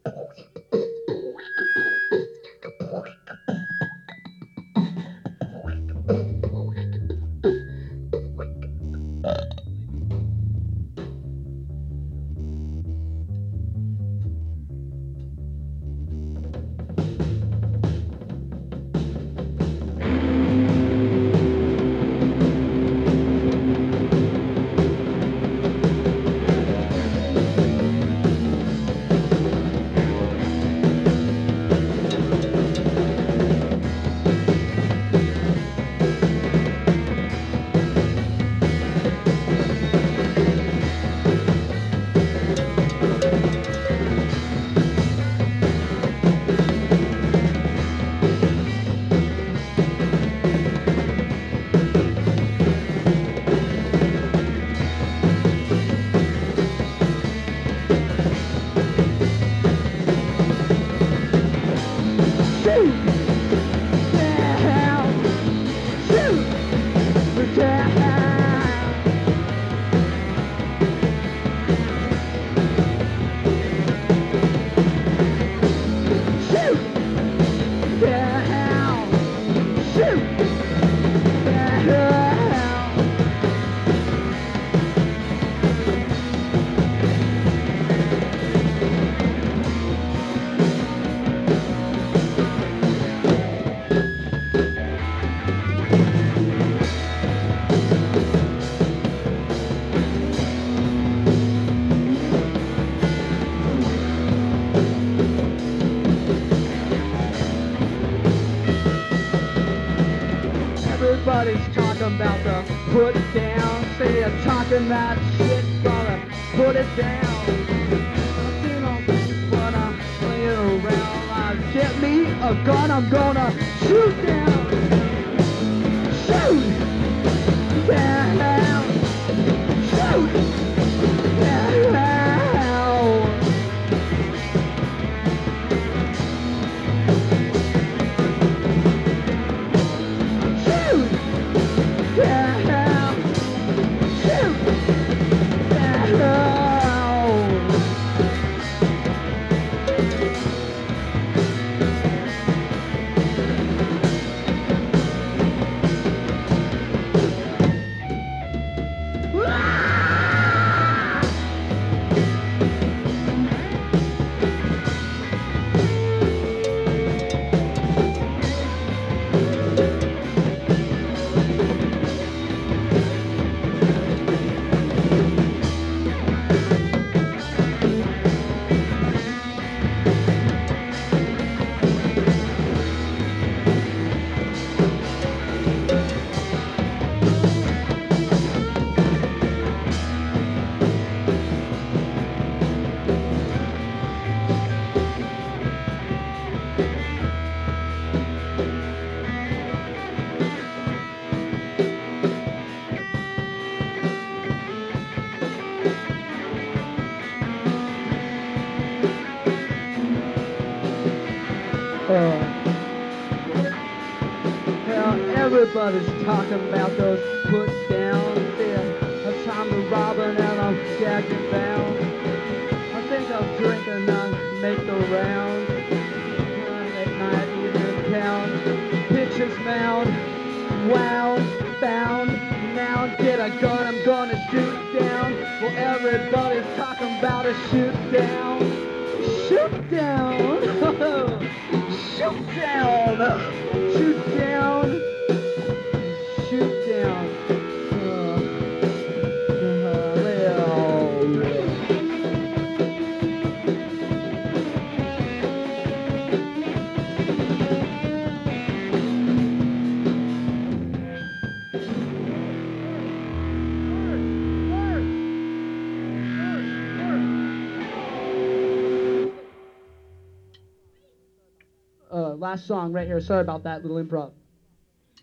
Everybody's talking about the put down. Say they're talking that shit, gonna put it down. I've seen all this, but I'm playing around. I get me a gun, I'm gonna shoot down. Shoot down. Shoot down. Everybody's talking about those put downs. Yeah, it's time to robbing and I'm gagged and bound. I think I'm drinking and make the rounds. At night, evening town, pitches mound, wound, found. Now get a gun, I'm gonna shoot down. Well, everybody's talking about a shoot down. Shoot down. Shoot down. Shoot down. Shoot down. Last song right here. Sorry about that little improv.